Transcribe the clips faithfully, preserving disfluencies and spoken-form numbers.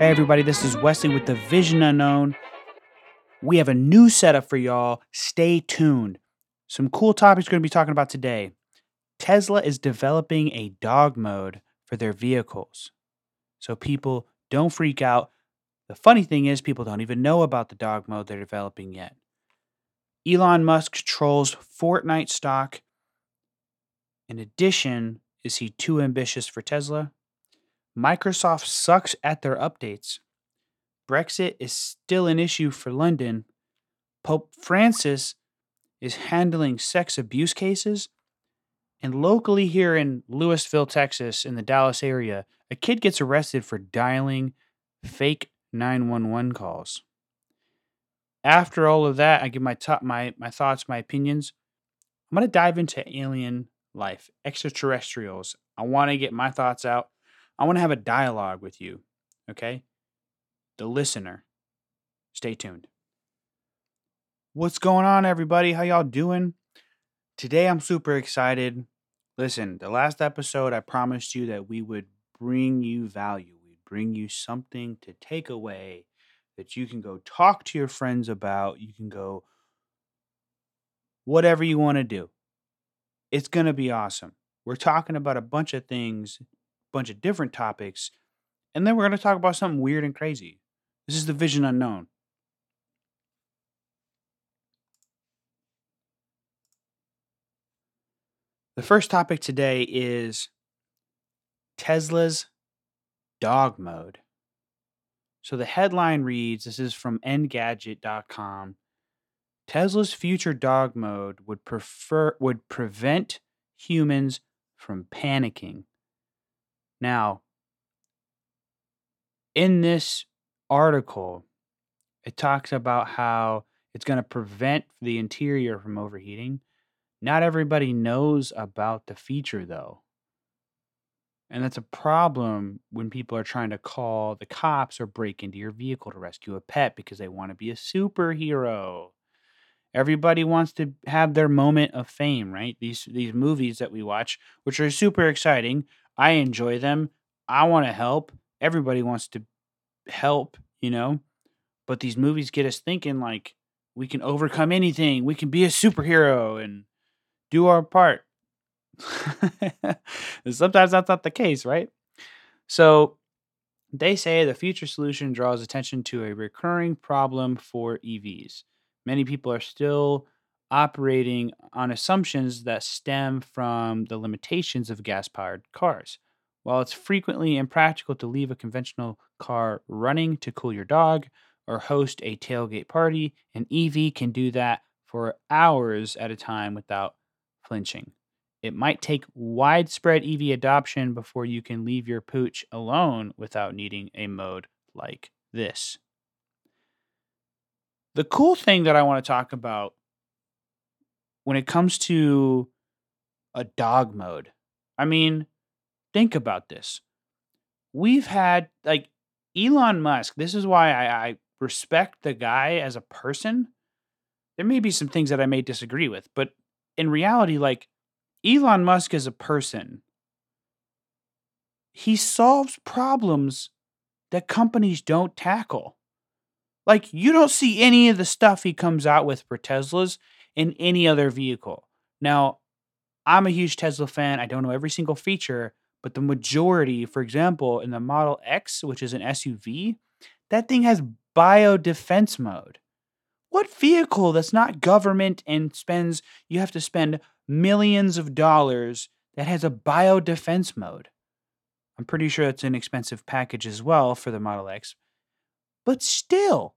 Hey everybody, this is Wesley with the Vision Unknown. We have a new setup for y'all. Stay tuned. Some cool topics we're going to be talking about today. Tesla is developing a dog mode for their vehicles. So people don't freak out. The funny thing is people don't even know about the dog mode they're developing yet. Elon Musk trolls Fortnite stock. In addition, is he too ambitious for Tesla? Microsoft sucks at their updates. Brexit is still an issue for London. Pope Francis is handling sex abuse cases. And locally here in Lewisville, Texas, in the Dallas area, a kid gets arrested for dialing fake nine one one calls. After all of that, I give my top, my, my thoughts, my opinions. I'm going to dive into alien life, extraterrestrials. I want to get my thoughts out. I want to have a dialogue with you, okay? The listener. Stay tuned. What's going on, everybody? How y'all doing? Today, I'm super excited. Listen, the last episode, I promised you that we would bring you value. We'd bring you something to take away that you can go talk to your friends about. You can go whatever you want to do. It's going to be awesome. We're talking about a bunch of things, a bunch of different topics, and then we're going to talk about something weird and crazy. This is the Vision Unknown. The first topic today is Tesla's dog mode. So the headline reads, this is from Engadget dot com. Tesla's future dog mode would prefer would prevent humans from panicking. Now, in this article, it talks about how it's going to prevent the interior from overheating. Not everybody knows about the feature, though. And that's a problem when people are trying to call the cops or break into your vehicle to rescue a pet because they want to be a superhero. Everybody wants to have their moment of fame, right? These these movies that we watch, which are super exciting. I enjoy them. I want to help. Everybody wants to help, you know? But these movies get us thinking like we can overcome anything. We can be a superhero and do our part. Sometimes that's not the case, right? So they say the future solution draws attention to a recurring problem for E Vs. Many people are still operating on assumptions that stem from the limitations of gas-powered cars. While it's frequently impractical to leave a conventional car running to cool your dog or host a tailgate party, an E V can do that for hours at a time without flinching. It might take widespread E V adoption before you can leave your pooch alone without needing a mode like this. The cool thing that I want to talk about when it comes to a dog mode, I mean, think about this. We've had, like, Elon Musk, this is why I, I respect the guy as a person. There may be some things that I may disagree with, but in reality, like, Elon Musk as a person, he solves problems that companies don't tackle. Like, you don't see any of the stuff he comes out with for Teslas in any other vehicle. Now, I'm a huge Tesla fan. I don't know every single feature, but the majority, for example, in the Model X, which is an S U V, that thing has biodefense mode. What vehicle that's not government and spends, you have to spend millions of dollars that has a biodefense mode? I'm pretty sure it's an expensive package as well for the Model X. But still,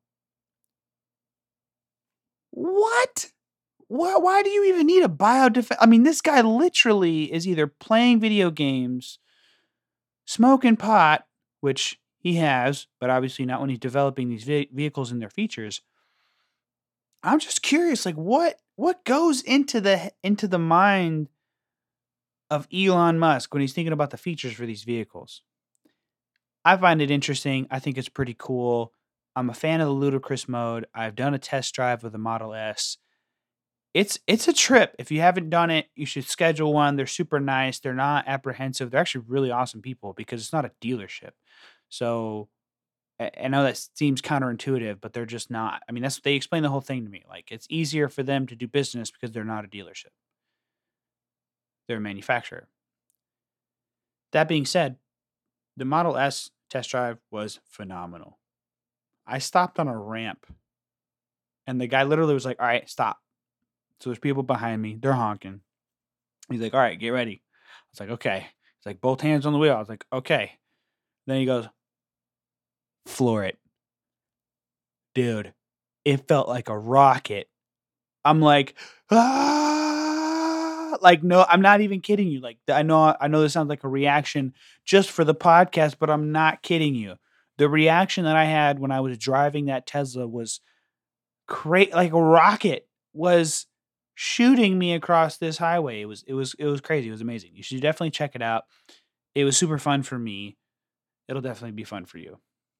what? Why, why do you even need a biodefense? I mean, this guy literally is either playing video games, smoking pot, which he has, but obviously not when he's developing these ve- vehicles and their features. I'm just curious, like what what goes into the into the mind of Elon Musk when he's thinking about the features for these vehicles? I find it interesting. I think it's pretty cool. I'm a fan of the ludicrous mode. I've done a test drive with the Model S. It's it's a trip. If you haven't done it, you should schedule one. They're super nice. They're not apprehensive. They're actually really awesome people because it's not a dealership. So I, I know that seems counterintuitive, but they're just not. I mean, that's they explain the whole thing to me. Like it's easier for them to do business because they're not a dealership; they're a manufacturer. That being said, the Model S test drive was phenomenal. I stopped on a ramp, and the guy literally was like, "All right, stop." So there's people behind me; they're honking. He's like, "All right, get ready." I was like, "Okay." He's like, "Both hands on the wheel." I was like, "Okay." Then he goes, "Floor it." Dude, it felt like a rocket. I'm like, "Ah!" Like, no, I'm not even kidding you. Like, I know I know this sounds like a reaction just for the podcast, but I'm not kidding you. The reaction that I had when I was driving that Tesla was cra- like a rocket was shooting me across this highway. It was it was it was crazy. It was amazing. You should definitely check it out. It was super fun for me. It'll definitely be fun for you.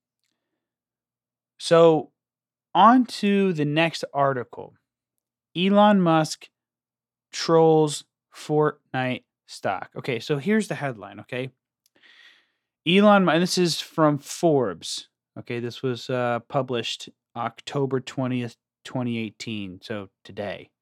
So, on to the next article. Elon Musk trolls Fortnite stock. Okay, so here's the headline, okay? Elon, and this is from Forbes. Okay, this was uh, published October twentieth, twenty eighteen, so today.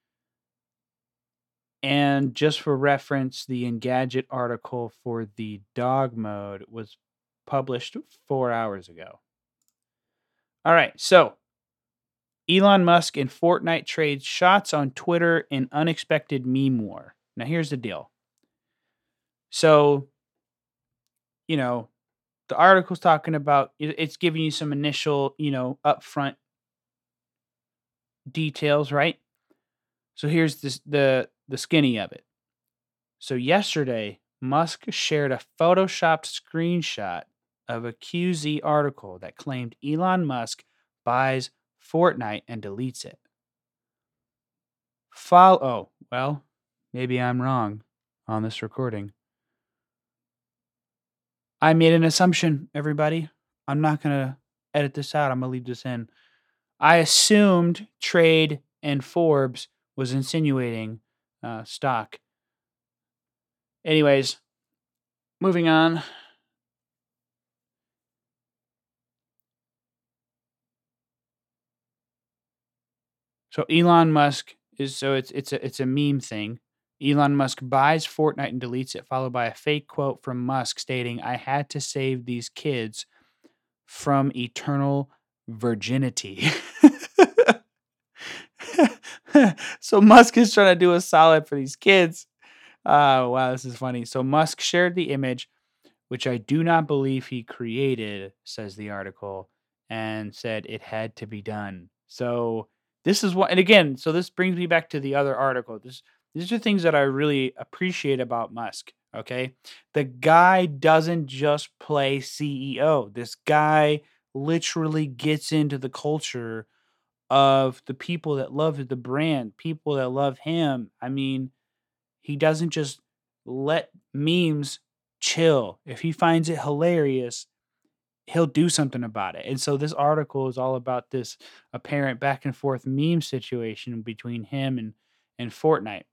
And just for reference, the Engadget article for the dog mode was published four hours ago. All right, so Elon Musk and Fortnite trades shots on Twitter in unexpected meme war. Now, here's the deal. So, you know, the article's talking about it's giving you some initial, you know, upfront details, right? So here's this, the the skinny of it. So yesterday, Musk shared a photoshopped screenshot of a Q Z article that claimed Elon Musk buys Fortnite and deletes it. Follow. Oh, well, maybe I'm wrong on this recording. I made an assumption, everybody. I'm not going to edit this out. I'm going to leave this in. I assumed Trade and Forbes was insinuating uh, stock. Anyways, moving on. So Elon Musk is so it's it's a it's a meme thing. Elon Musk buys Fortnite and deletes it, followed by a fake quote from Musk stating, "I had to save these kids from eternal virginity." So Musk is trying to do a solid for these kids. Uh, wow, this is funny. So Musk shared the image, which I do not believe he created, says the article, and said it had to be done. So this is what, and again, so this brings me back to the other article. This, these are things that I really appreciate about Musk. Okay. The guy doesn't just play C E O. This guy literally gets into the culture of the people that love the brand, people that love him. I mean, he doesn't just let memes chill. If he finds it hilarious, he'll do something about it. And so this article is all about this apparent back and forth meme situation between him and and Fortnite.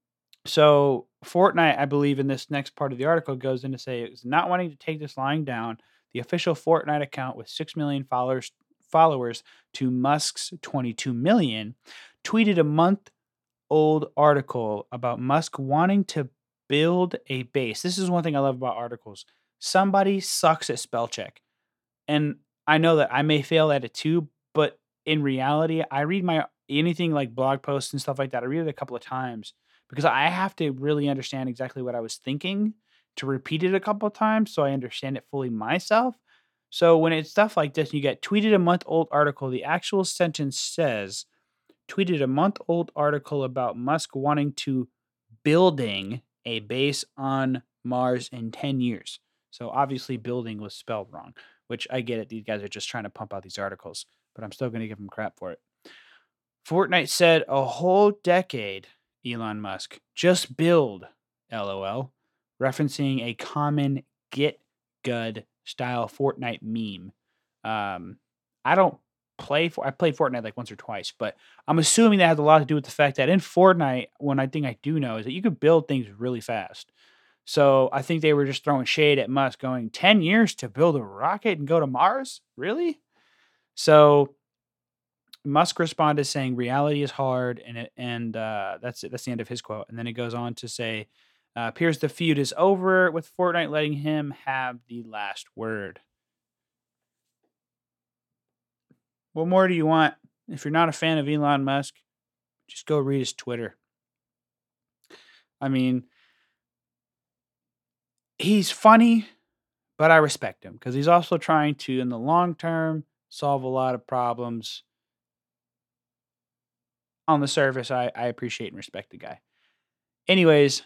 So Fortnite, I believe in this next part of the article goes in to say it's not wanting to take this lying down. The official Fortnite account with six million followers followers to Musk's twenty-two million tweeted a month old article about Musk wanting to build a base. This is one thing I love about articles. Somebody sucks at spell check. And I know that I may fail at it too, but in reality, I read my anything like blog posts and stuff like that. I read it a couple of times because I have to really understand exactly what I was thinking to repeat it a couple of times so I understand it fully myself. So when it's stuff like this, you get tweeted a month old article, the actual sentence says, tweeted a month old article about Musk wanting to building a base on Mars in ten years. So obviously building was spelled wrong, which I get it. These guys are just trying to pump out these articles, but I'm still going to give them crap for it. Fortnite said a whole decade, Elon Musk, just build, LOL, referencing a common Get Good style Fortnite meme. Um, I don't play for I played Fortnite like once or twice, but I'm assuming that has a lot to do with the fact that in Fortnite, one I think I do know is that you can build things really fast. So I think they were just throwing shade at Musk, going ten years to build a rocket and go to Mars? Really? So Musk responded saying reality is hard, and it, and uh, that's it. That's the end of his quote. And then it goes on to say, uh, appears the feud is over, with Fortnite letting him have the last word. What more do you want? If you're not a fan of Elon Musk, just go read his Twitter. I mean, he's funny, but I respect him because he's also trying to, in the long term, solve a lot of problems. On the surface, I, I appreciate and respect the guy. Anyways,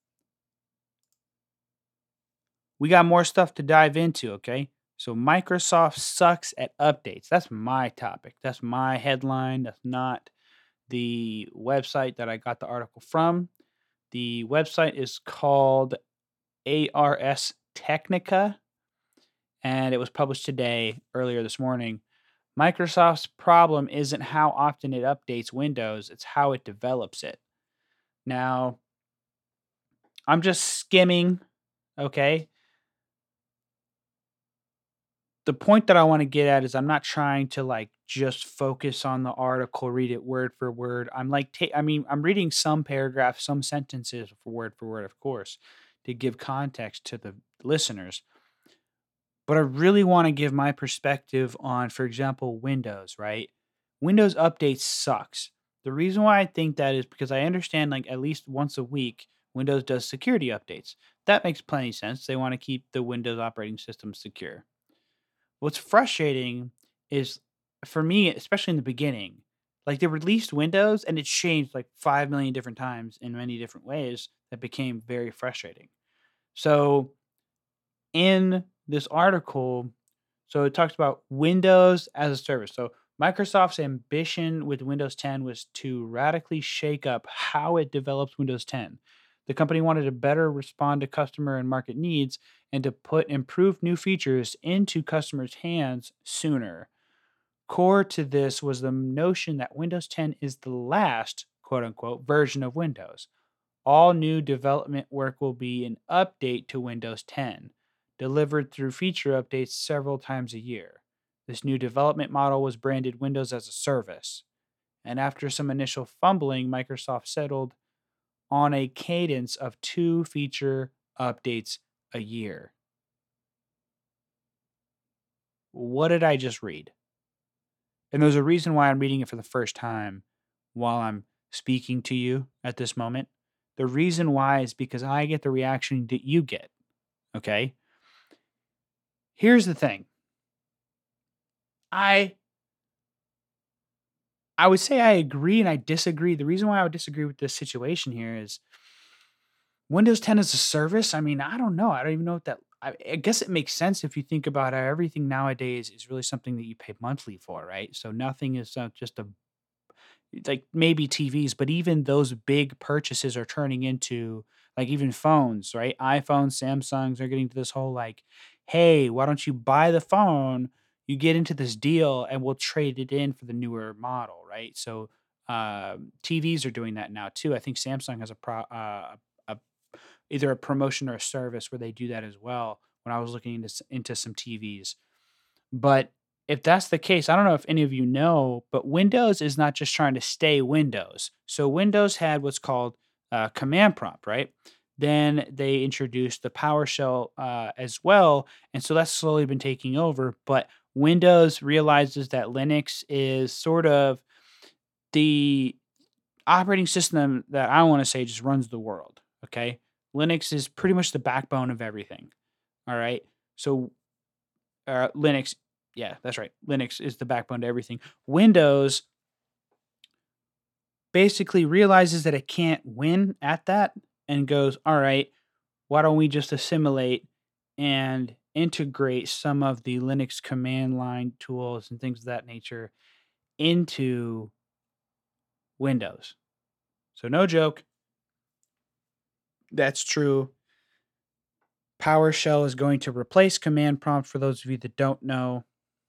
we got more stuff to dive into, okay? So Microsoft sucks at updates. That's my topic. That's my headline. That's not the website that I got the article from. The website is called Ars Technica, and it was published today, earlier this morning. Microsoft's problem isn't how often it updates Windows, it's how it develops it. Now, I'm just skimming, okay? The point that I want to get at is I'm not trying to like just focus on the article, read it word for word. I'm like, ta- I mean, I'm reading some paragraphs, some sentences for word for word, of course, to give context to the listeners. But I really want to give my perspective on, for example, Windows, right? Windows updates sucks. The reason why I think that is because I understand like at least once a week, Windows does security updates. That makes plenty of sense. They want to keep the Windows operating system secure. What's frustrating is for me, especially in the beginning, like they released Windows and it changed like five million different times in many different ways that became very frustrating. So in this article, so it talks about Windows as a service. So Microsoft's ambition with Windows ten was to radically shake up how it develops Windows ten. The company wanted to better respond to customer and market needs and to put improved new features into customers' hands sooner. Core to this was the notion that Windows ten is the last, quote unquote, version of Windows. All new development work will be an update to Windows ten, delivered through feature updates several times a year. This new development model was branded Windows as a Service. And after some initial fumbling, Microsoft settled on a cadence of two feature updates a year. What did I just read? And there's a reason why I'm reading it for the first time while I'm speaking to you at this moment. The reason why is because I get the reaction that you get. Okay? Here's the thing. I I would say I agree and I disagree. The reason why I would disagree with this situation here is Windows ten as a service. I mean, I don't know. I don't even know what that. I, I guess it makes sense if you think about how everything nowadays is really something that you pay monthly for, right? So nothing is uh, just a like maybe T Vs, but even those big purchases are turning into like even phones, right? iPhones, Samsungs are getting to this whole like, hey, why don't you buy the phone? You get into this deal and we'll trade it in for the newer model, right? So um, T Vs are doing that now too. I think Samsung has a pro, uh, a either a promotion or a service where they do that as well. When I was looking into s- into some T Vs, but if that's the case, I don't know if any of you know, but Windows is not just trying to stay Windows. So Windows had what's called uh, command prompt, right? Then they introduced the PowerShell uh, as well, and so that's slowly been taking over. But Windows realizes that Linux is sort of the operating system that I want to say just runs the world. Okay, Linux is pretty much the backbone of everything. All right, so uh, Linux. Yeah, that's right. Linux is the backbone to everything. Windows basically realizes that it can't win at that and goes, all right, why don't we just assimilate and integrate some of the Linux command line tools and things of that nature into Windows? So, no joke. That's true. PowerShell is going to replace command prompt for those of you that don't know.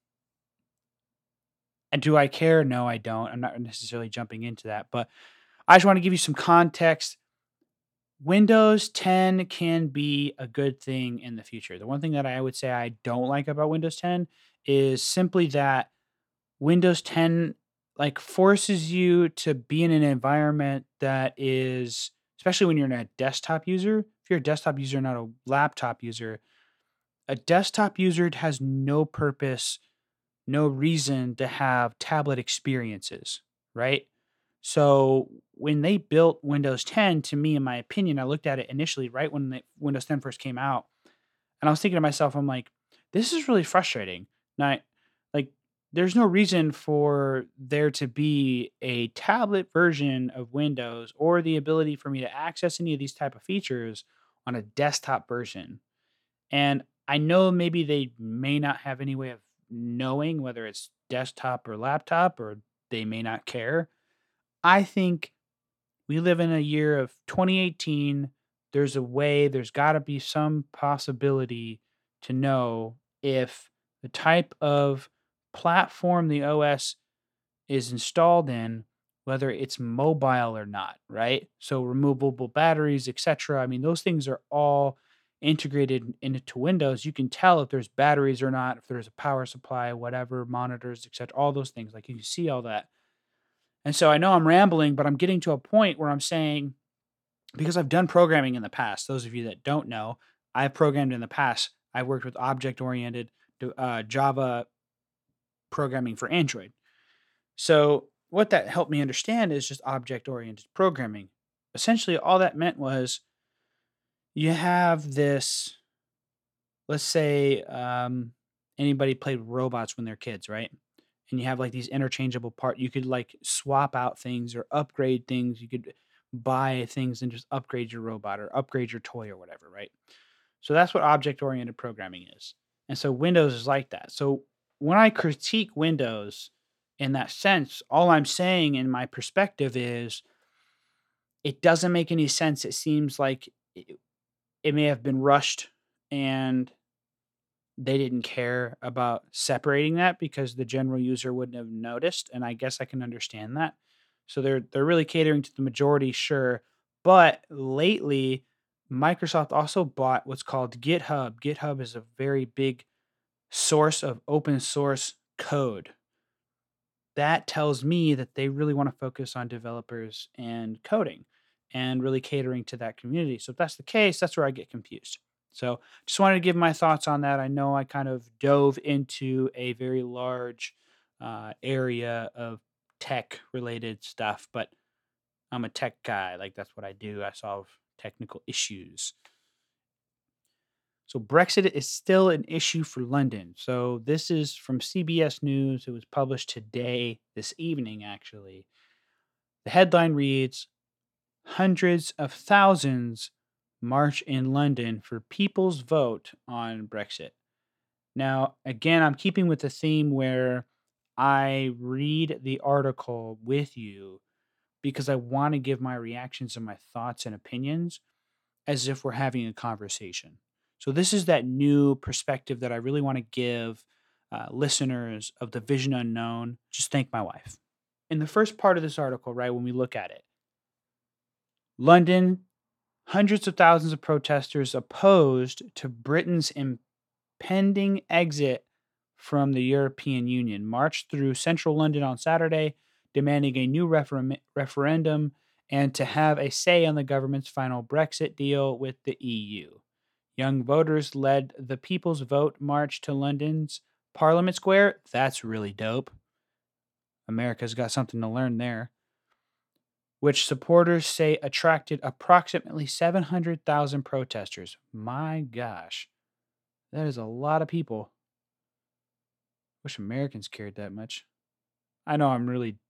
And do I care? No, I don't. I'm not necessarily jumping into that, but I just want to give you some context. Windows ten can be a good thing in the future. The one thing that I would say I don't like about Windows ten is simply that Windows ten like forces you to be in an environment that is, especially when you're a desktop user. If you're a desktop user, not a laptop user, a desktop user has no purpose, no reason to have tablet experiences, right? So when they built Windows ten, to me, in my opinion, I looked at it initially right when the Windows ten first came out, and I was thinking to myself, I'm like, this is really frustrating. Now, like, there's no reason for there to be a tablet version of Windows or the ability for me to access any of these type of features on a desktop version. And I know maybe they may not have any way of knowing whether it's desktop or laptop, or they may not care. I think we live in a year of twenty eighteen. There's a way, there's got to be some possibility to know if the type of platform the O S is installed in, whether it's mobile or not, right? So removable batteries, et cetera. I mean, those things are all integrated into Windows. You can tell if there's batteries or not, if there's a power supply, whatever, monitors, et cetera. All those things. Like you can see all that. And so I know I'm rambling, but I'm getting to a point where I'm saying, because I've done programming in the past, those of you that don't know, I've programmed in the past. I've worked with object oriented uh, Java programming for Android. So what that helped me understand is just object oriented programming. Essentially, all that meant was you have this, let's say, um, anybody played with robots when they're kids, right? And you have like these interchangeable part. You could like swap out things or upgrade things. You could buy things and just upgrade your robot or upgrade your toy or whatever, right? So that's what object oriented programming is. And so Windows is like that. So when I critique Windows in that sense, all I'm saying in my perspective is it doesn't make any sense. It seems like it, it may have been rushed and they didn't care about separating that because the general user wouldn't have noticed, and I guess I can understand that. So they're they're really catering to the majority, sure, but lately Microsoft also bought what's called GitHub. GitHub is a very big source of open source code. That tells me that they really want to focus on developers and coding and really catering to that community. So if that's the case, that's where I get confused. So just wanted to give my thoughts on that. I know I kind of dove into a very large uh, area of tech related stuff, but I'm a tech guy. Like that's what I do. I solve technical issues. So Brexit is still an issue for London. So this is from C B S News. It was published today, this evening, actually. The headline reads, hundreds of thousands march in London for people's vote on Brexit. Now, again, I'm keeping with the theme where I read the article with you because I want to give my reactions and my thoughts and opinions as if we're having a conversation. So, this is that new perspective that I really want to give uh, listeners of the Vision Unknown. Just thank my wife. In the first part of this article, right, when we look at it, London, hundreds of thousands of protesters opposed to Britain's impending exit from the European Union marched through central London on Saturday, demanding a new refer- referendum and to have a say on the government's final Brexit deal with the E U. Young voters led the People's Vote march to London's Parliament Square. That's really dope. America's got something to learn there. Which supporters say attracted approximately seven hundred thousand protesters. My gosh, that is a lot of people. Wish Americans cared that much. I know I'm really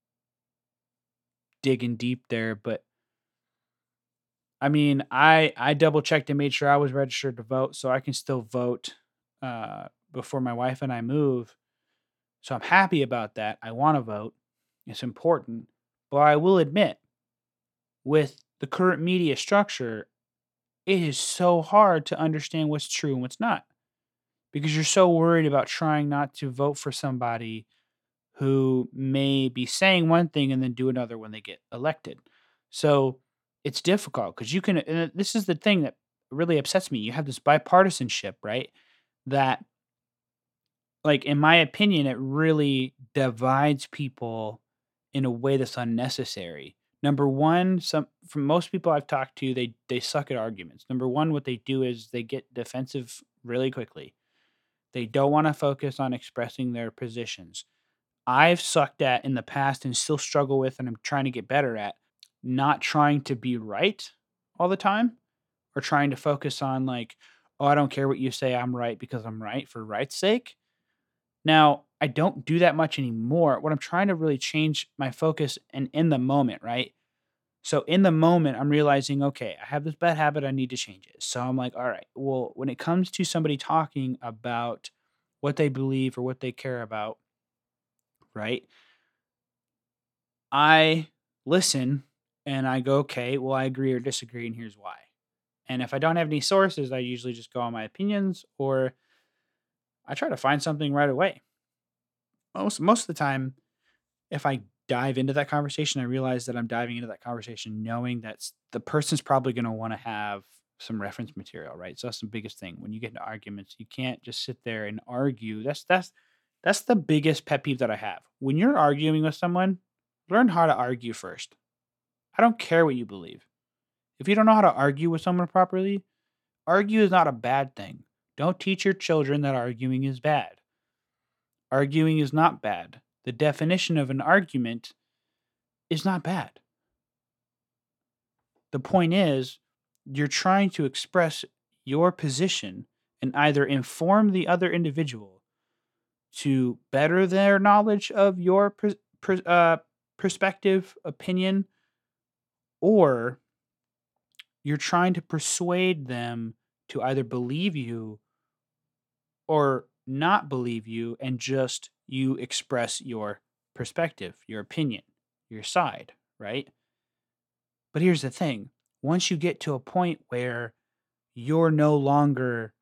digging deep there, but I mean, I I double checked and made sure I was registered to vote, so I can still vote uh, before my wife and I move. So I'm happy about that. I want to vote. It's important, but I will admit, with the current media structure, it is so hard to understand what's true and what's not because you're so worried about trying not to vote for somebody who may be saying one thing and then do another when they get elected. So it's difficult because you can, and this is the thing that really upsets me. You have this bipartisanship, right? That, like, in my opinion, it really divides people in a way that's unnecessary. Number one, some from most people I've talked to, they they suck at arguments. Number one, what they do is they get defensive really quickly. They don't want to focus on expressing their positions. I've sucked at in the past and still struggle with, and I'm trying to get better at not trying to be right all the time, or trying to focus on, like, oh, I don't care what you say, I'm right because I'm right for right's sake. Now, I don't do that much anymore. What I'm trying to really change my focus and in the moment, right? So in the moment, I'm realizing, okay, I have this bad habit, I need to change it. So I'm like, all right, well, when it comes to somebody talking about what they believe or what they care about, right? I listen and I go, okay, well, I agree or disagree, and here's why. And if I don't have any sources, I usually just go on my opinions, or I try to find something right away. Most most of the time, if I dive into that conversation, I realize that I'm diving into that conversation knowing that s- the person's probably going to want to have some reference material, right? So that's the biggest thing. When you get into arguments, you can't just sit there and argue. That's that's that's the biggest pet peeve that I have. When you're arguing with someone, learn how to argue first. I don't care what you believe. If you don't know how to argue with someone properly, argue is not a bad thing. Don't teach your children that arguing is bad. Arguing is not bad. The definition of an argument is not bad. The point is, you're trying to express your position and either inform the other individual to better their knowledge of your pers- pers- uh, perspective, opinion, or you're trying to persuade them to either believe you or not believe you, and just you express your perspective, your opinion, your side, right? But here's the thing, once you get to a point where you're no longer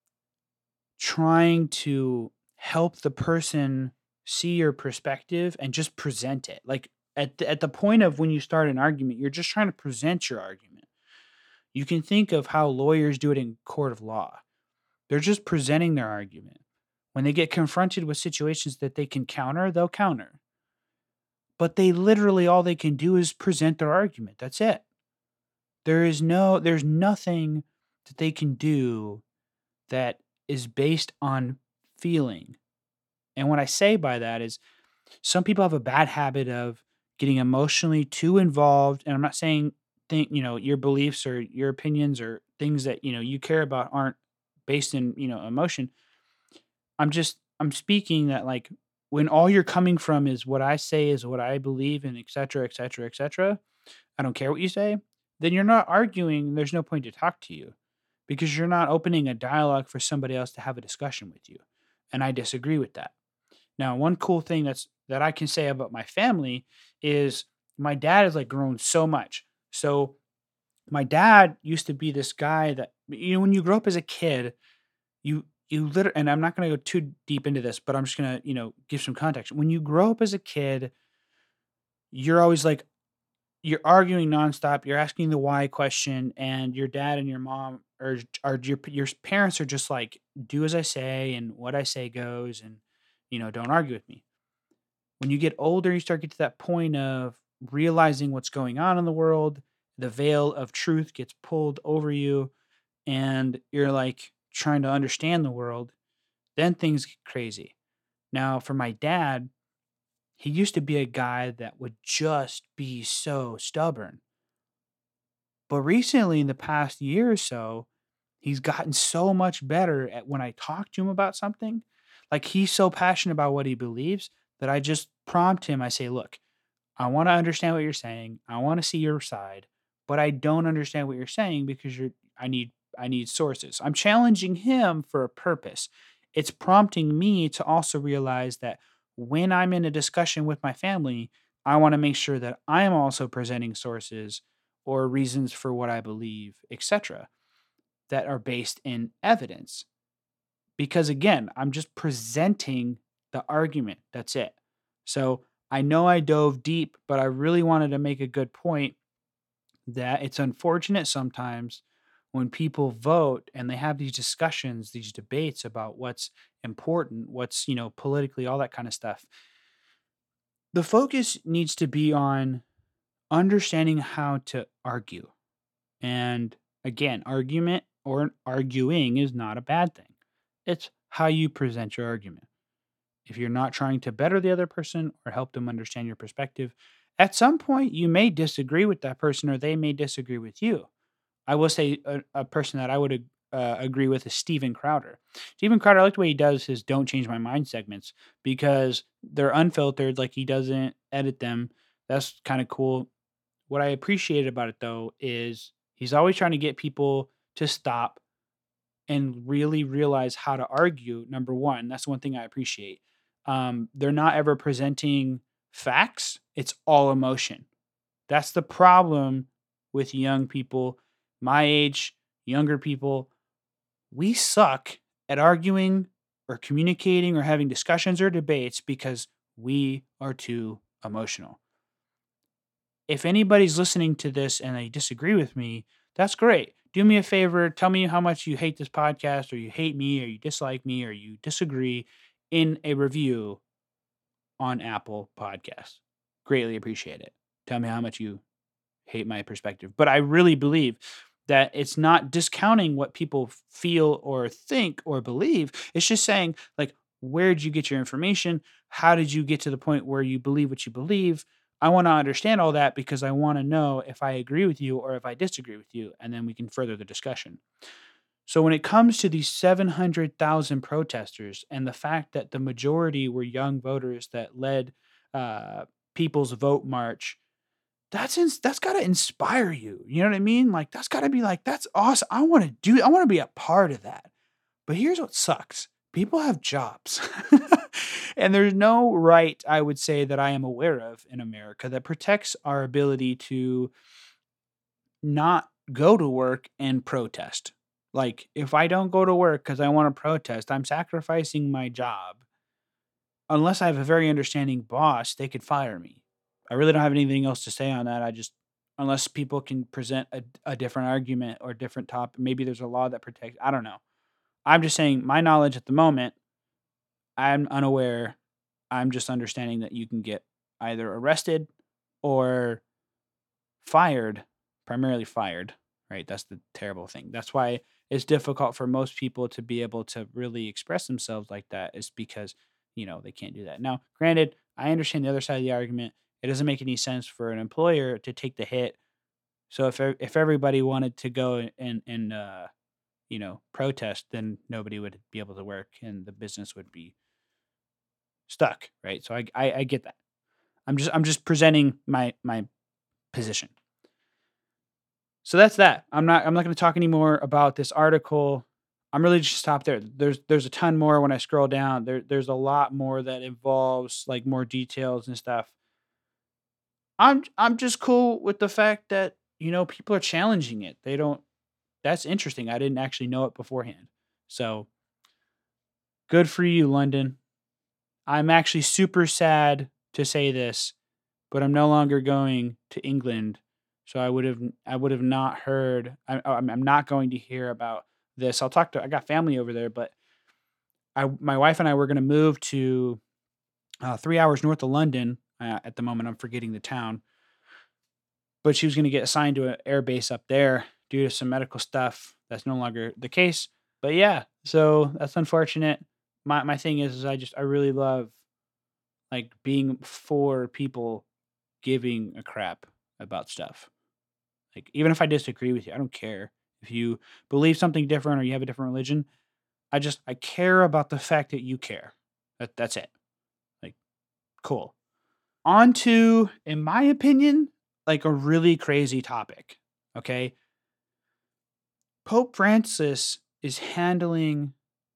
trying to help the person see your perspective and just present it, like, at the, at the point of when you start an argument, you're just trying to present your argument. You can think of how lawyers do it in court of law. They're just presenting their argument. When they get confronted with situations that they can counter, they'll counter. But they literally, all they can do is present their argument. That's it. There is no there's nothing that they can do that is based on feeling. And what I say by that is, some people have a bad habit of getting emotionally too involved, and I'm not saying think, you know, your beliefs or your opinions or things that, you know, you care about aren't based in, you know, emotion. I'm just I'm speaking that, like, when all you're coming from is what I say is what I believe and et cetera, et cetera, et cetera. I don't care what you say, then you're not arguing, there's no point to talk to you because you're not opening a dialogue for somebody else to have a discussion with you. And I disagree with that. Now, one cool thing that's that I can say about my family is my dad has, like, grown so much. So my dad used to be this guy that, you know, when you grow up as a kid, you you literally, and I'm not going to go too deep into this, but I'm just going to, you know, give some context. When you grow up as a kid, you're always like, you're arguing nonstop. You're asking the why question, and your dad and your mom or are your your parents are just like, do as I say, and what I say goes, and, you know, don't argue with me. When you get older, you start to get to that point of realizing what's going on in the world. The veil of truth gets pulled over you, and you're like trying to understand the world. Then things get crazy. Now, for my dad, he used to be a guy that would just be so stubborn. But recently, in the past year or so, he's gotten so much better at when I talk to him about something. Like, he's so passionate about what he believes that I just prompt him. I say, look, I want to understand what you're saying. I want to see your side, but I don't understand what you're saying because you're I need I need sources. I'm challenging him for a purpose. It's prompting me to also realize that when I'm in a discussion with my family, I want to make sure that I am also presenting sources or reasons for what I believe, et cetera, that are based in evidence. Because again, I'm just presenting the argument. That's it. So I know I dove deep, but I really wanted to make a good point that it's unfortunate sometimes when people vote and they have these discussions, these debates about what's important, what's, you know, politically, all that kind of stuff. The focus needs to be on understanding how to argue. And again, argument or arguing is not a bad thing. It's how you present your argument. If you're not trying to better the other person or help them understand your perspective, at some point you may disagree with that person or they may disagree with you. I will say a, a person that I would ag- uh, agree with is Steven Crowder. Steven Crowder, I like the way he does his "Don't Change My Mind" segments because they're unfiltered. Like he doesn't edit them. That's kind of cool. What I appreciate about it though is he's always trying to get people to stop and really realize how to argue. Number one, that's one thing I appreciate. Um, they're not ever presenting facts; it's all emotion. That's the problem with young people, my age, younger people. We suck at arguing or communicating or having discussions or debates because we are too emotional. If anybody's listening to this and they disagree with me, that's great. Do me a favor, tell me how much you hate this podcast or you hate me or you dislike me or you disagree in a review on Apple Podcasts. Greatly appreciate it. Tell me how much you hate my perspective. But I really believe that it's not discounting what people feel or think or believe. It's just saying, like, where did you get your information? How did you get to the point where you believe what you believe? I want to understand all that because I want to know if I agree with you or if I disagree with you, and then we can further the discussion. So, when it comes to these seven hundred thousand protesters and the fact that the majority were young voters that led uh, People's Vote March, that's ins that's gotta inspire you, you know what I mean? Like, that's gotta be like, "That's awesome, I wanna do I wanna be a part of that." But here's what sucks, people have jobs. And there's no right, I would say, that I am aware of in America that protects our ability to not go to work and protest. Like, if I don't go to work because I wanna protest, I'm sacrificing my job. Unless I have a very understanding boss, they could fire me. I really don't have anything else to say on that. I just unless people can present a a different argument or different topic, maybe there's a law that protects I don't know. I'm just saying my knowledge at the moment, I'm unaware. I'm just understanding that you can get either arrested or fired, primarily fired, right? That's the terrible thing. That's why it's difficult for most people to be able to really express themselves like that is because, you know, they can't do that. Now, granted, I understand the other side of the argument. It doesn't make any sense for an employer to take the hit. So if ev- if everybody wanted to go and and uh, you know, protest, then nobody would be able to work and the business would be stuck, right? So I I, I get that. I'm just I'm just presenting my my position. So that's that. I'm not I'm not gonna talk anymore about this article. I'm really just stop there. There's there's a ton more when I scroll down. There there's a lot more that involves like more details and stuff. I'm I'm just cool with the fact that, you know, people are challenging it. They don't that's interesting. I didn't actually know it beforehand. So good for you, London. I'm actually super sad to say this, but I'm no longer going to England. So I would have I would have not heard. I, I'm I'm not going to hear about this. I'll talk to. I got family over there, but I my wife and I were going to move to uh, three hours north of London. Uh, at the moment, I'm forgetting the town, but she was going to get assigned to an air base up there due to some medical stuff. That's no longer the case. But yeah, so that's unfortunate. My my thing is, is I just I really love like being for people giving a crap about stuff. Like, even if I disagree with you, I don't care. If you believe something different or you have a different religion, I just I care about the fact that you care. That that's it. Like, cool. On to, in my opinion, like a really crazy topic. Okay. Pope Francis is handling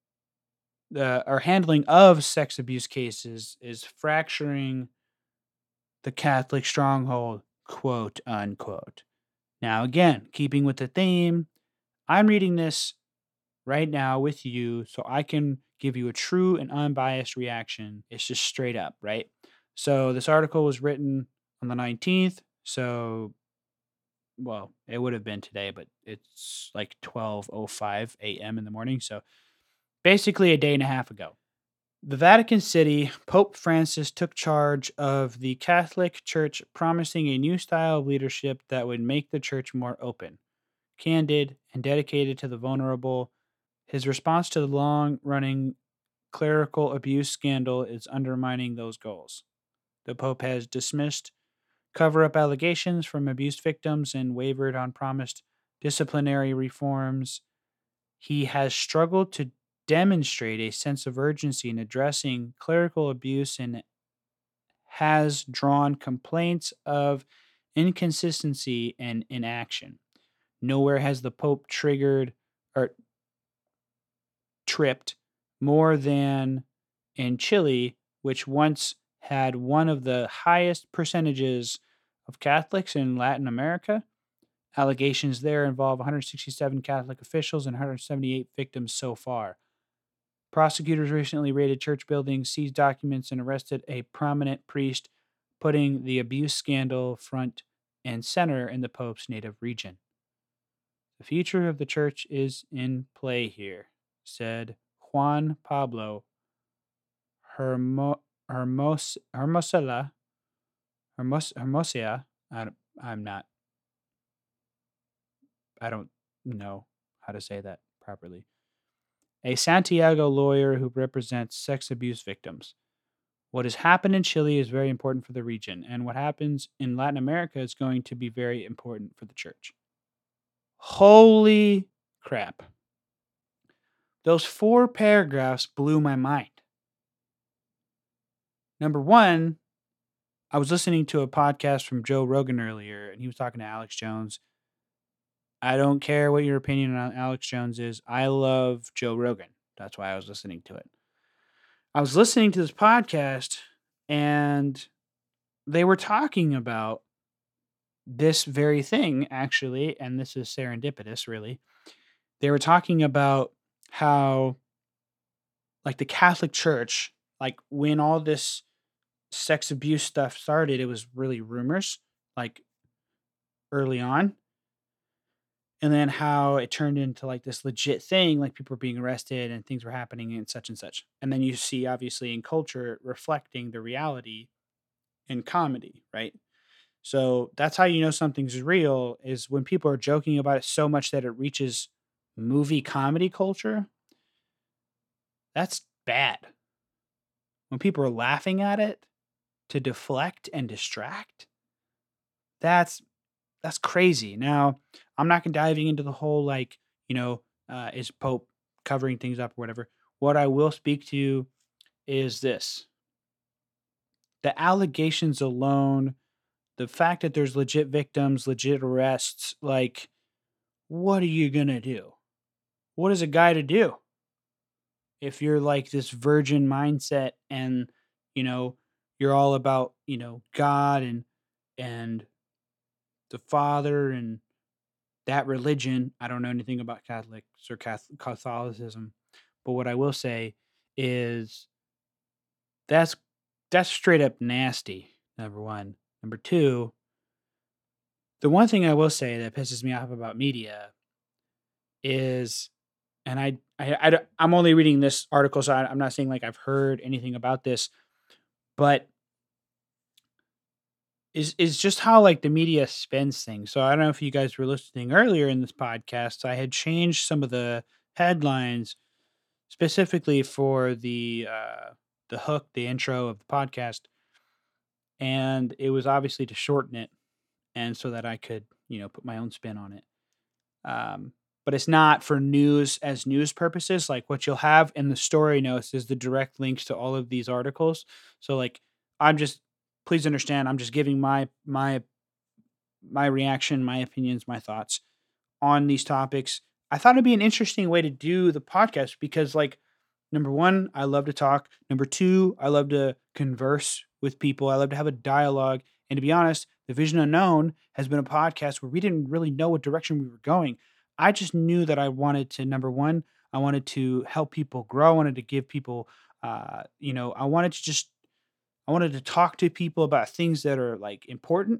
the or handling of sex abuse cases is fracturing the Catholic stronghold, quote unquote. Now, again, keeping with the theme, I'm reading this right now with you so I can give you a true and unbiased reaction. It's just straight up, right? So, this article was written on the nineteenth. So, well, it would have been today, but it's like twelve oh five a m in the morning. So basically a day and a half ago. The Vatican City, Pope Francis took charge of the Catholic Church, promising a new style of leadership that would make the church more open, candid, and dedicated to the vulnerable. His response to the long running clerical abuse scandal is undermining those goals. The Pope has dismissed cover up allegations from abused victims and wavered on promised disciplinary reforms. He has struggled to demonstrate a sense of urgency in addressing clerical abuse and has drawn complaints of inconsistency and inaction. Nowhere has the Pope triggered or tripped more than in Chile, which once had one of the highest percentages of Catholics in Latin America. Allegations there involve one hundred sixty-seven Catholic officials and one hundred seventy-eight victims so far. Prosecutors recently raided church buildings, seized documents, and arrested a prominent priest, putting the abuse scandal front and center in the Pope's native region. The future of the church is in play here, said Juan Pablo Hermo, Hermos, Hermosilla, Hermos, Hermosia. I don't, I'm not, I don't know how to say that properly. A Santiago lawyer who represents sex abuse victims. What has happened in Chile is very important for the region, and what happens in Latin America is going to be very important for the church. Holy crap. Those four paragraphs blew my mind. Number one, I was listening to a podcast from Joe Rogan earlier, and he was talking to Alex Jones. I don't care what your opinion on Alex Jones is. I love Joe Rogan. That's why I was listening to it. I was listening to this podcast, and they were talking about this very thing, actually, and this is serendipitous, really. They were talking about how, like, the Catholic Church, like, when all this sex abuse stuff started, it was really rumors, like, early on. And then how it turned into like this legit thing, like people were being arrested and things were happening and such and such. And then you see, obviously, in culture reflecting the reality in comedy, right? So that's how you know something's real is when people are joking about it so much that it reaches movie comedy culture. That's bad. When people are laughing at it to deflect and distract, that's that's crazy. Now, I'm not gonna diving into the whole like, you know, uh, is Pope covering things up or whatever. What I will speak to is this: the allegations alone, the fact that there's legit victims, legit arrests. Like, what are you gonna do? What is a guy to do if you're like this virgin mindset and you know you're all about you know God and and the Father and that religion? I don't know anything about Catholics or Cath- Catholicism, but what I will say is that's that's straight up nasty. Number one. Number two, the one thing I will say that pisses me off about media is, and I, I, I don't- I'm only reading this article, so I, I'm not saying like I've heard anything about this, but is is just how like the media spends things. So I don't know if you guys were listening earlier in this podcast. I had changed some of the headlines specifically for the uh, the hook, the intro of the podcast, and it was obviously to shorten it, and so that I could you know put my own spin on it. Um, but it's not for news as news purposes. Like what you'll have in the story notes is the direct links to all of these articles. So like I'm just please understand I'm just giving my my my reaction, my opinions, my thoughts on these topics. I thought it'd be an interesting way to do the podcast because, like, number one, I love to talk. Number two, I love to converse with people. I love to have a dialogue. And to be honest, The Vision Unknown has been a podcast where we didn't really know what direction we were going. I just knew that I wanted to, number one, I wanted to help people grow. I wanted to give people, uh, you know, I wanted to just, I wanted to talk to people about things that are like important,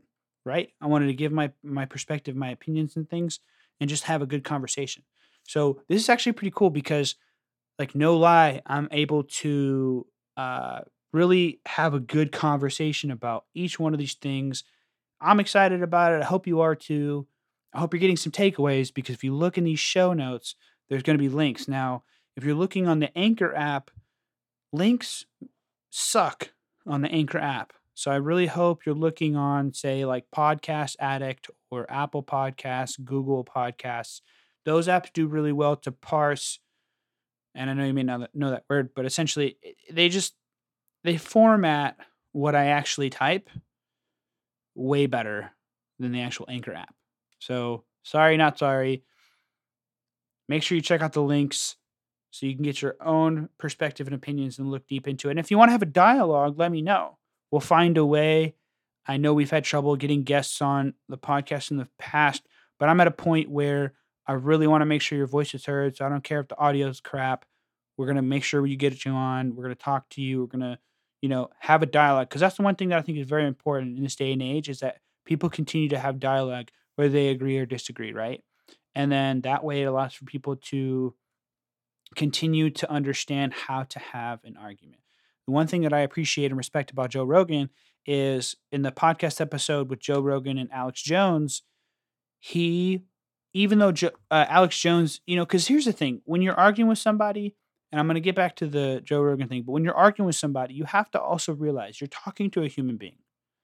right? I wanted to give my my perspective, my opinions and things, and just have a good conversation. So this is actually pretty cool because, like, no lie, I'm able to uh, really have a good conversation about each one of these things. I'm excited about it. I hope you are too. I hope you're getting some takeaways because if you look in these show notes, there's going to be links. Now, if you're looking on the Anchor app, links suck on the Anchor app. So I really hope you're looking on, say, like Podcast Addict or Apple Podcasts, Google Podcasts. Those apps do really well to parse. And I know you may not know that word, but essentially i- they just they format what I actually type way better than the actual Anchor app. So sorry, not sorry. Make sure you check out the links so you can get your own perspective and opinions and look deep into it. And if you want to have a dialogue, let me know. We'll find a way. I know we've had trouble getting guests on the podcast in the past, but I'm at a point where I really want to make sure your voice is heard. So I don't care if the audio is crap. We're going to make sure you get you on. We're going to talk to you. We're going to, you know, have a dialogue. Because that's the one thing that I think is very important in this day and age is that people continue to have dialogue, whether they agree or disagree, right? And then that way it allows for people to continue to understand how to have an argument. The one thing that I appreciate and respect about Joe Rogan is in the podcast episode with Joe Rogan and Alex Jones, he, even though jo- uh, Alex Jones, you know, because here's the thing when you're arguing with somebody, and I'm going to get back to the Joe Rogan thing, but when you're arguing with somebody, you have to also realize you're talking to a human being.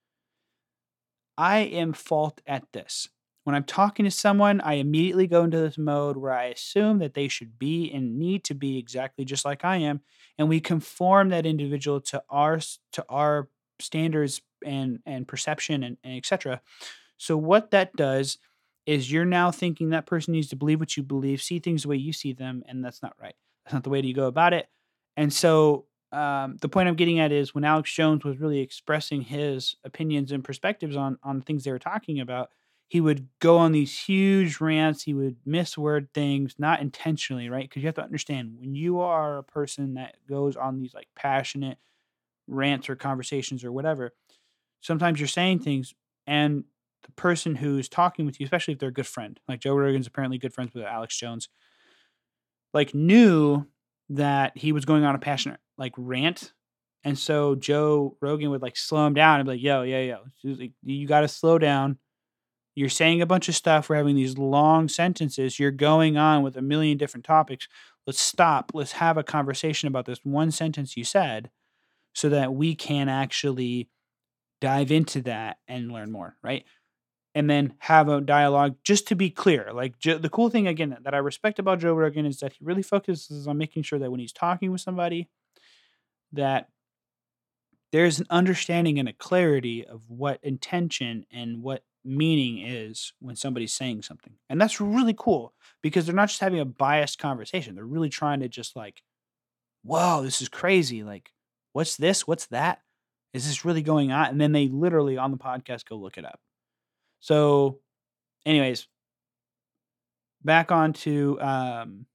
I am fault at this. When I'm talking to someone, I immediately go into this mode where I assume that they should be and need to be exactly just like I am, and we conform that individual to our s- to our standards and and perception and, and et cetera. So what that does is you're now thinking that person needs to believe what you believe, see things the way you see them, and that's not right. That's not the way to go about it. And so um, the point I'm getting at is when Alex Jones was really expressing his opinions and perspectives on on things they were talking about, he would go on these huge rants. He would misword things, not intentionally, right? Because you have to understand when you are a person that goes on these like passionate rants or conversations or whatever, sometimes you're saying things and the person who's talking with you, especially if they're a good friend, like Joe Rogan's apparently good friends with Alex Jones, like knew that he was going on a passionate like rant. And so Joe Rogan would like slow him down and be like, yo, yo, yo, like, you got to slow down. You're saying a bunch of stuff. We're having these long sentences. You're going on with a million different topics. Let's stop. Let's have a conversation about this one sentence you said so that we can actually dive into that and learn more, right? And then have a dialogue just to be clear. Like jo- the cool thing again that I respect about Joe Rogan is that he really focuses on making sure that when he's talking with somebody that there's an understanding and a clarity of what intention and what meaning is when somebody's saying something. And that's really cool because they're not just having a biased conversation. They're really trying to just like, whoa, this is crazy. Like, what's this? What's that? Is this really going on? And then they literally on the podcast go look it up. So, anyways, back on to um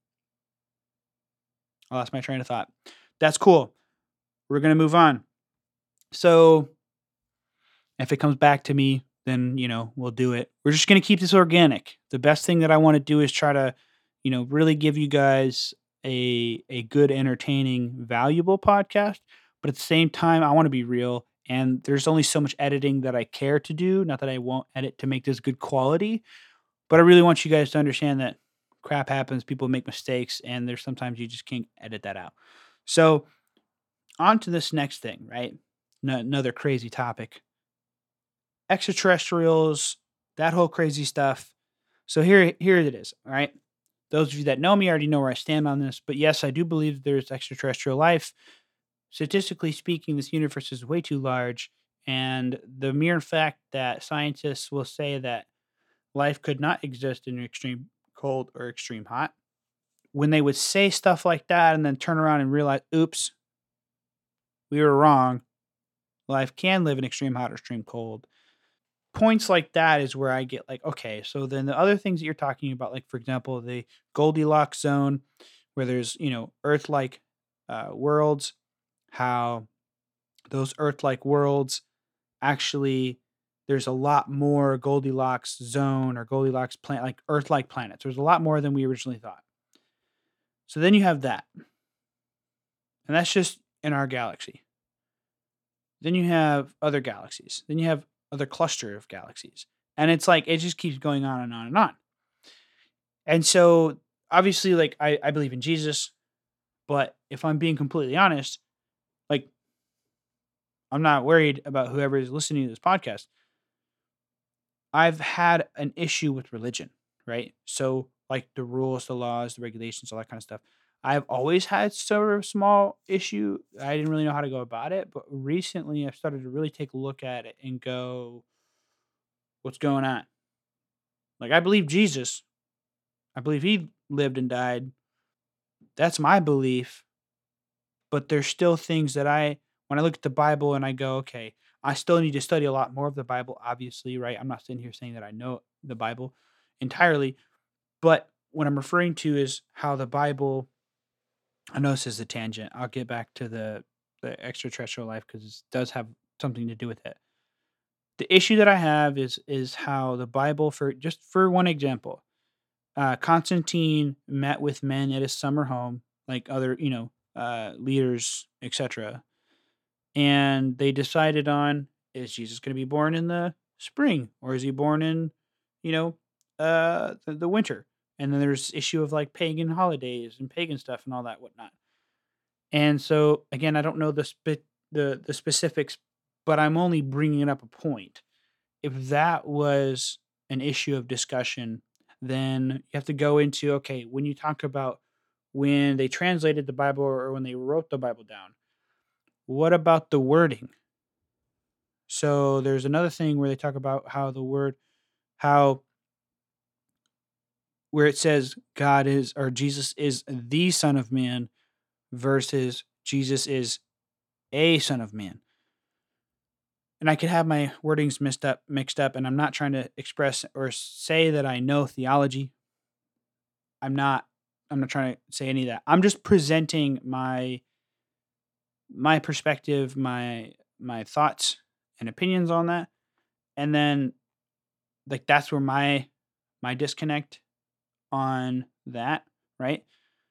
I lost my train of thought. That's cool. We're gonna move on. So if it comes back to me, then you know, we'll do it. We're just gonna keep this organic. The best thing that I want to do is try to, you know, really give you guys a a good, entertaining, valuable podcast. But at the same time, I want to be real. And there's only so much editing that I care to do. Not that I won't edit to make this good quality, but I really want you guys to understand that crap happens, people make mistakes, and there's sometimes you just can't edit that out. So, on to this next thing, right? No, another crazy topic. Extraterrestrials, that whole crazy stuff. So here here it is, all right? Those of you that know me already know where I stand on this, but yes, I do believe there's extraterrestrial life. Statistically speaking, this universe is way too large, and the mere fact that scientists will say that life could not exist in extreme cold or extreme hot. When they would say stuff like that and then turn around and realize, oops, we were wrong. Life can live in extreme hot or extreme cold. Points like that is where I get like, okay, so then the other things that you're talking about, like for example, the Goldilocks zone, where there's, you know, Earth like uh, worlds, how those Earth like worlds actually there's a lot more Goldilocks zone or Goldilocks planet, like Earth-like planets. There's a lot more than we originally thought. So then you have that, and that's just in our galaxy. Then you have other galaxies. Then you have other cluster of galaxies, and it's like it just keeps going on and on and on. And so obviously, like I, I believe in Jesus, but if I'm being completely honest, like I'm not worried about whoever is listening to this podcast. I've had an issue with religion, right? So, like the rules, the laws, the regulations, all that kind of stuff. I've always had sort of small issue. I didn't really know how to go about it, but recently I've started to really take a look at it and go, what's going on? Like, I believe Jesus. I believe he lived and died. That's my belief. But there's still things that I, when I look at the Bible and I go, okay, I still need to study a lot more of the Bible, obviously, right? I'm not sitting here saying that I know the Bible entirely, but what I'm referring to is how the Bible, I know this is a tangent. I'll get back to the, the extraterrestrial life because it does have something to do with it. The issue that I have is is how the Bible, for just for one example, uh, Constantine met with men at his summer home, like other, you know, uh, leaders, et cetera. And they decided on, is Jesus going to be born in the spring or is he born in, you know, uh, the, the winter? And then there's issue of like pagan holidays and pagan stuff and all that whatnot. And so again, I don't know the spe- the the specifics, but I'm only bringing up a point. If that was an issue of discussion, then you have to go into, okay, when you talk about when they translated the Bible or when they wrote the Bible down, what about the wording? So there's another thing where they talk about how the word, how where it says God is or Jesus is the Son of Man versus Jesus is a Son of Man. And I could have my wordings mixed up, mixed up, and I'm not trying to express or say that I know theology. I'm not. I'm not trying to say any of that. I'm just presenting my my perspective, my my thoughts and opinions on that, and then like that's where my my disconnect on that, right?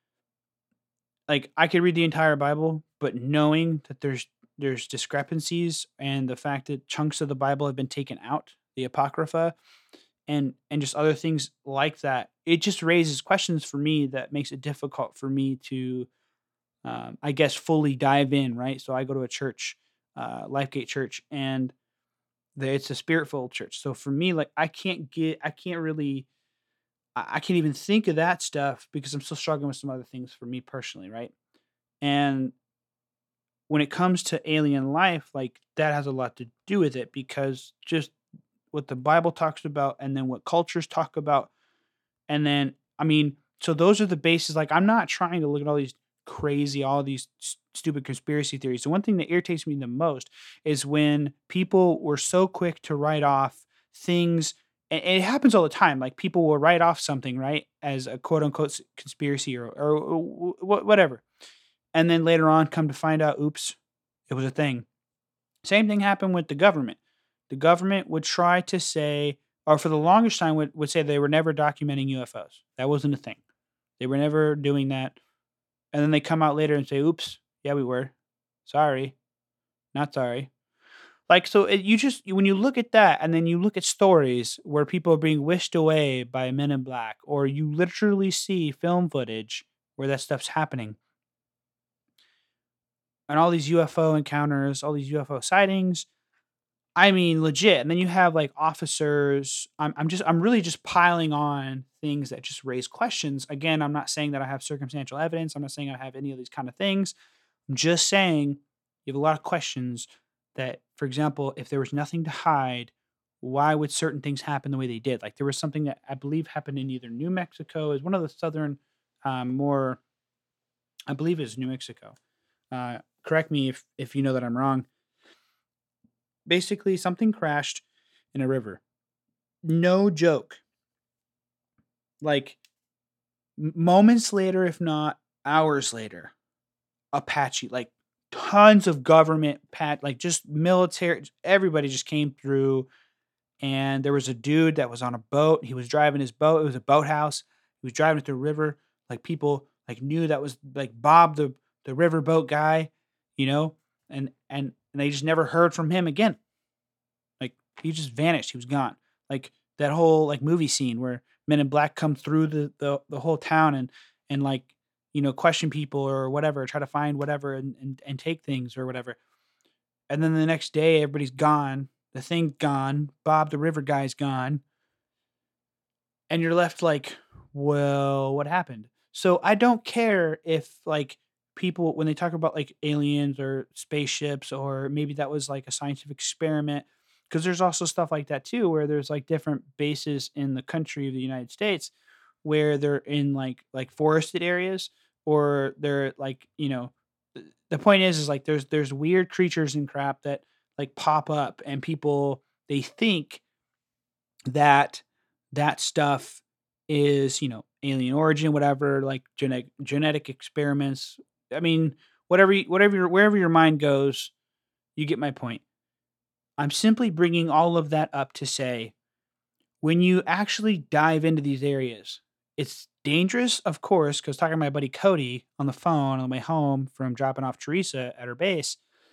Like I could read the entire Bible, but knowing that there's there's discrepancies and the fact that chunks of the Bible have been taken out, the Apocrypha, and and just other things like that, it just raises questions for me that makes it difficult for me to, um, I guess, fully dive in, right? So I go to a church, uh, Lifegate Church, and the, it's a spirit-filled church. So for me, like I can't get, I can't really I I can't even think of that stuff because I'm still struggling with some other things for me personally, right? And when it comes to alien life, like that has a lot to do with it because just what the Bible talks about and then what cultures talk about. And then, I mean, so those are the bases. Like, I'm not trying to look at all these crazy, all these s- stupid conspiracy theories. The one thing that irritates me the most is when people were so quick to write off things. And it happens all the time. Like, people will write off something, right, as a quote unquote s- conspiracy or, or wh- whatever. And then later on, come to find out, oops, it was a thing. Same thing happened with the government. The government would try to say, or for the longest time would, would say they were never documenting U F Os. That wasn't a thing. They were never doing that. And then they come out later and say, oops, yeah, we were. Sorry. Not sorry. Like, so it, you just, when you look at that and then you look at stories where people are being wished away by men in black, or you literally see film footage where that stuff's happening, and all these U F O encounters, all these U F O sightings, I mean, legit. And then you have like officers. I'm, I'm just, I'm really just piling on things that just raise questions. Again, I'm not saying that I have circumstantial evidence. I'm not saying I have any of these kind of things. I'm just saying you have a lot of questions that, for example, if there was nothing to hide, why would certain things happen the way they did? Like there was something that I believe happened in either New Mexico, is one of the southern, um, more, I believe is New Mexico. Uh, correct me if if you know that I'm wrong. Basically, something crashed in a river. No joke. Like m- moments later, if not hours later, Apache, like tons of government pat, like just military, everybody just came through. and there was a dude that was on a boat. He was driving his boat. It was a boathouse. He was driving it through a river. Like people like knew that was like Bob the the riverboat guy, you know, and and and they just never heard from him again. Like he just vanished. He was gone. Like that whole like movie scene where Men in Black come through the the, the whole town and and like you know question people or whatever, try to find whatever and, and and take things or whatever. And then the next day, everybody's gone. The thing gone. Bob the river guy's gone, and you're left like, well, what happened? So I don't care if like people when they talk about like aliens or spaceships or maybe that was like a scientific experiment because there's also stuff like that too where there's like different bases in the country of the United States where they're in like like forested areas or they're like you know th- the point is is like there's there's weird creatures and crap that like pop up and people they think that that stuff is, you know, alien origin, whatever, like genetic genetic experiments. I mean, whatever, you- whatever, your, wherever your mind goes, you get my point. I'm simply bringing all of that up to say, when you actually dive into these areas, it's dangerous, of course, because talking to my buddy Cody on the phone on the way home from dropping off Teresa at her base,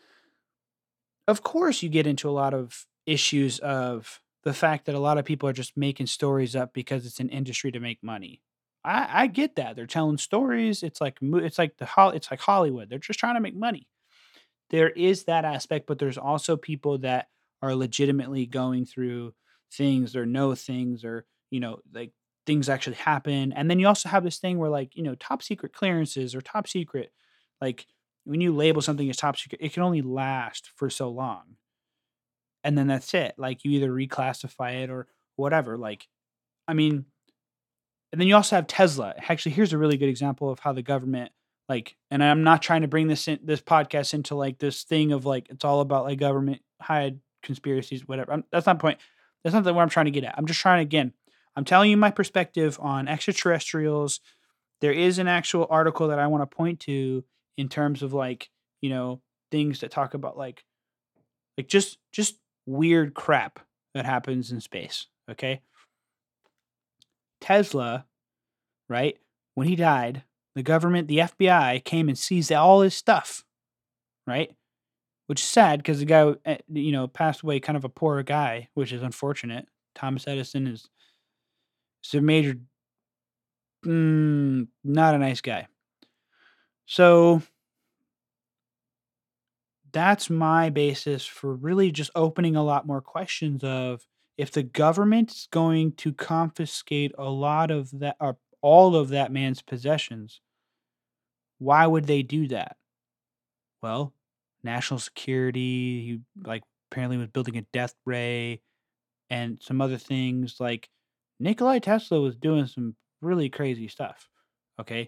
of course you get into a lot of issues of the fact that a lot of people are just making stories up because it's an industry to make money. I, I get that they're telling stories. It's like mo- it's like the Hol- it's like Hollywood. They're just trying to make money. There is that aspect, but there's also people that are legitimately going through things or know things or you know like things actually happen. And then you also have this thing where like you know top secret clearances or top secret, like when you label something as top secret, it can only last for so long and then that's it. Like you either reclassify it or whatever. Like, I mean, and then you also have Tesla. Actually, here's a really good example of how the government, like, and I'm not trying to bring this in, this podcast into like this thing of like it's all about like government hide conspiracies, whatever. I'm, that's not the point. That's not the, what I'm trying to get at. I'm just trying to again. I'm telling you my perspective on extraterrestrials. There is an actual article that I want to point to in terms of like you know things that talk about like like just just weird crap that happens in space, okay? Tesla, right? When he died, the government, the F B I came and seized all his stuff, right? Which is sad because the guy, eh, you know, passed away kind of a poor guy, which is unfortunate. Thomas Edison is, is a major, mm, not a nice guy. So that's my basis for really just opening a lot more questions of if the government's going to confiscate a lot of that or all of that man's possessions, why would they do that? Well, national security, he like apparently was building a death ray and some other things like Nikolai Tesla was doing some really crazy stuff. Okay.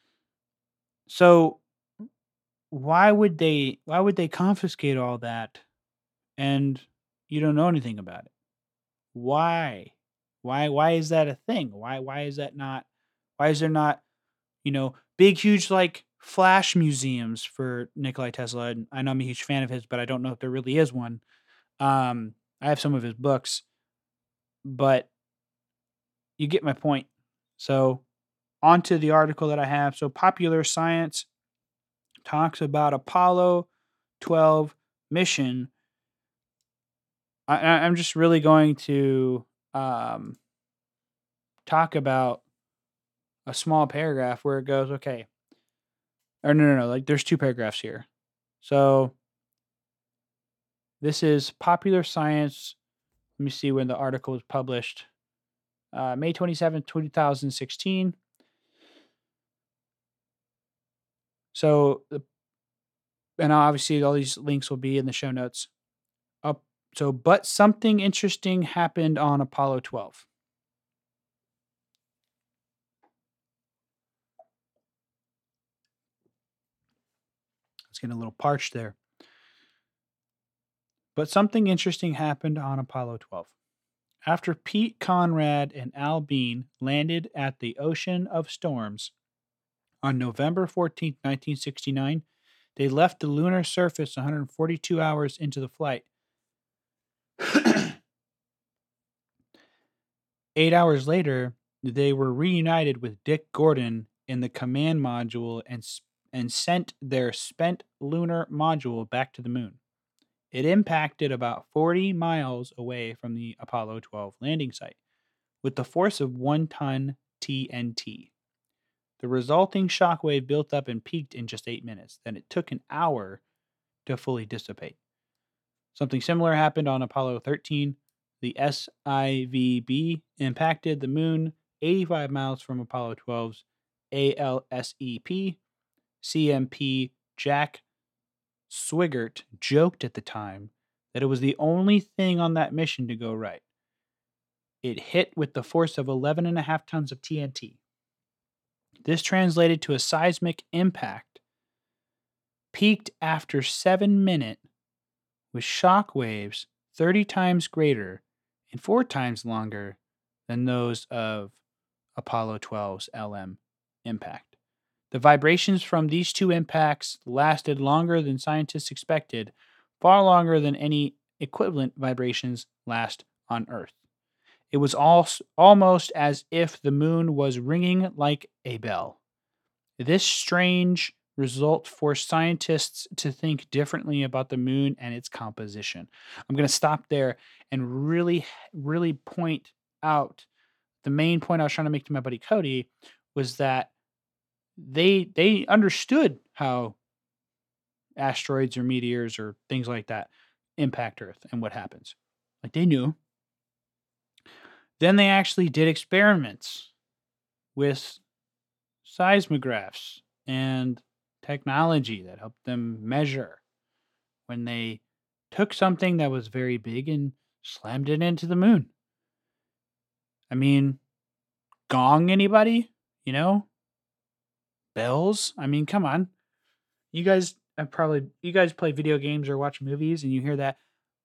So why would they why would they confiscate all that and you don't know anything about it? Why? Why why is that a thing? Why why is that not why is there not, you know, big huge like flash museums for Nikolai Tesla? And I know I'm a huge fan of his, but I don't know if there really is one. Um I have some of his books, but you get my point. So, on to the article that I have. So, Popular Science talks about Apollo twelve mission. I, I- I'm just really going to um, talk about a small paragraph where it goes, okay, or no, no, no, like there's two paragraphs here. So this is Popular Science. Let me see when the article was published. Uh, May twenty-seventh, twenty sixteen. So, the- and obviously all these links will be in the show notes. Up. So, but something interesting happened on Apollo twelve. It's getting a little parched there. But something interesting happened on Apollo twelve. After Pete Conrad and Al Bean landed at the Ocean of Storms on November fourteenth, nineteen sixty-nine, they left the lunar surface one hundred forty-two hours into the flight. Eight hours later, they were reunited with Dick Gordon in the command module and, and sent their spent lunar module back to the moon. It impacted about forty miles away from the Apollo twelve landing site with the force of one ton T N T. The resulting shockwave built up and peaked in just eight minutes. Then it took an hour to fully dissipate. Something similar happened on Apollo thirteen. The S I V B impacted the moon eighty-five miles from Apollo twelve's A L S E P. C M P Jack Swigert joked at the time that it was the only thing on that mission to go right. It hit with the force of eleven and a half tons of T N T. This translated to a seismic impact, peaked after seven minutes with shock waves thirty times greater and four times longer than those of Apollo twelve's L M impact. The vibrations from these two impacts lasted longer than scientists expected, far longer than any equivalent vibrations last on Earth. It was all, almost as if the moon was ringing like a bell. This strange result forced scientists to think differently about the moon and its composition. I'm going to stop there and really, really point out the main point I was trying to make to my buddy Cody was that they they understood how asteroids or meteors or things like that impact Earth and what happens. Like they knew. Then they actually did experiments with seismographs and technology that helped them measure when they took something that was very big and slammed it into the moon. I mean, gong anybody? You know? Bells? I mean, come on. You guys have probably, you guys play video games or watch movies and you hear that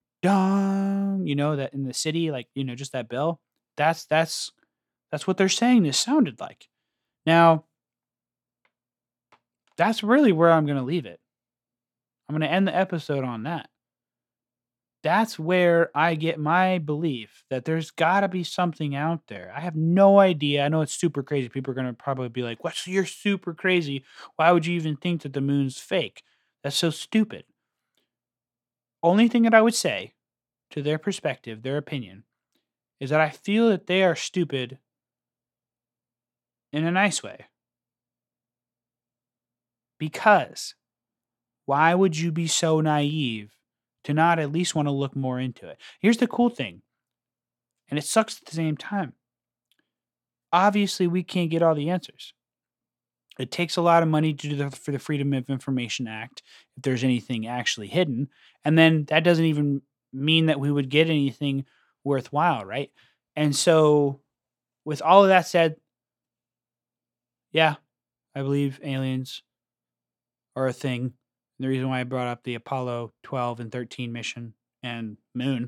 dong, you know, that in the city, like, you know, just that bell. That's, that's, that's what they're saying this sounded like. Now, that's really where I'm going to leave it. I'm going to end the episode on that. That's where I get my belief that there's got to be something out there. I have no idea. I know it's super crazy. People are going to probably be like, "What? You're super crazy. Why would you even think that the moon's fake? That's so stupid." Only thing that I would say to their perspective, their opinion, is that I feel that they are stupid in a nice way. Because why would you be so naive to not at least want to look more into it? Here's the cool thing, and it sucks at the same time. Obviously, we can't get all the answers. It takes a lot of money to do the, for the Freedom of Information Act, if there's anything actually hidden. And then that doesn't even mean that we would get anything worthwhile, right? And so, with all of that said, yeah, I believe aliens are a thing. The reason why I brought up the Apollo twelve and thirteen mission and moon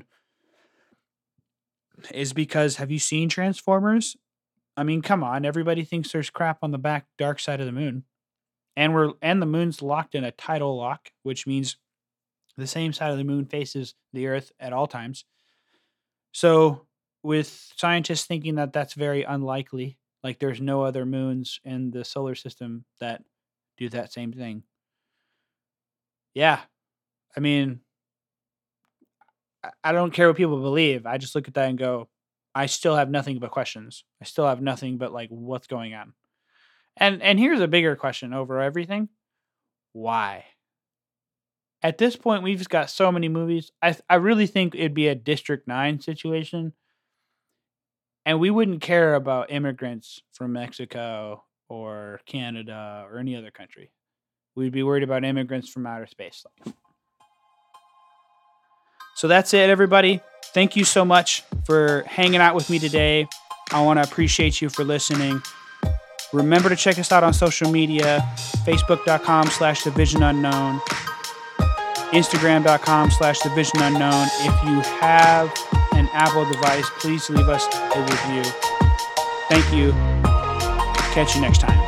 is because, have you seen Transformers? I mean, come on, everybody thinks there's crap on the back dark side of the moon. And we're and the moon's locked in a tidal lock, which means the same side of the moon faces the Earth at all times. So, with scientists thinking that that's very unlikely, like there's no other moons in the solar system that do that same thing. Yeah, I mean, I don't care what people believe. I just look at that and go, I still have nothing but questions. I still have nothing but like, what's going on? And and here's a bigger question over everything. Why? At this point, we've got so many movies. I I really think it'd be a District nine situation. And we wouldn't care about immigrants from Mexico or Canada or any other country. We'd be worried about immigrants from outer space. So that's it, everybody. Thank you so much for hanging out with me today. I want to appreciate you for listening. Remember to check us out on social media, facebook.com slash the vision unknown, instagram.com slash the vision unknown. If you have an Apple device, please leave us a review. Thank you. Catch you next time.